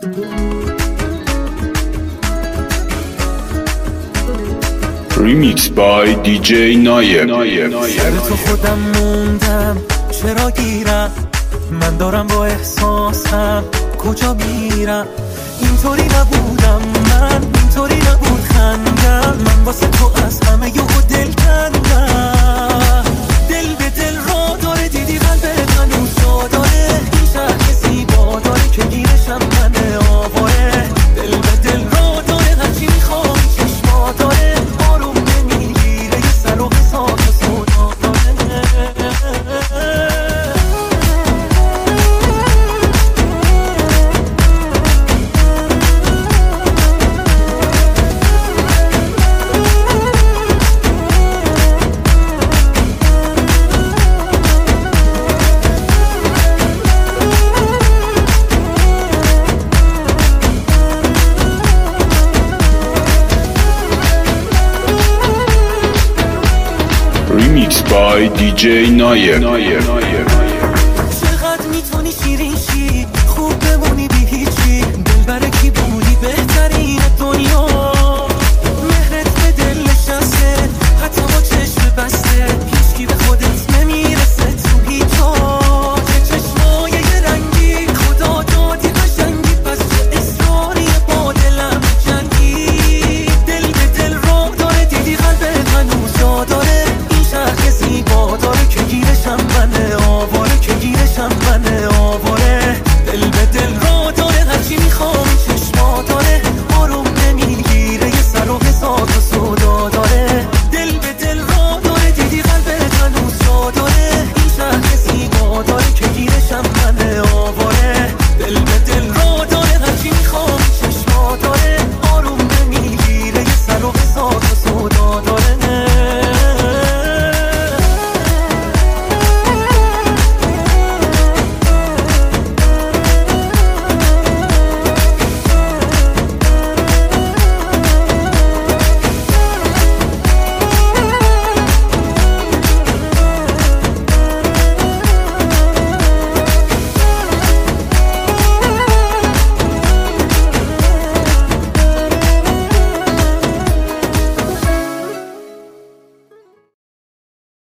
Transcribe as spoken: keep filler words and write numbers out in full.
Remix by دی جی نایر. سر تو خودم موندم چرا گیرم، من دارم با احساسم کجا میرم. اینطوری نبودم من، اینطوری نبود خندم، من واسه تو از همه یهو دل کندم. دل به دل را داره، دیدی قلبت هنوز جا داره. این شهر که زیبا داره که گیرشم من آواره. دل به دل را داره، هرچی میخوای چشما داره. آروم نمیگیره یه سر و حساب سودا داره. Remix by دی جی نایر. چقدر میتونی شیرین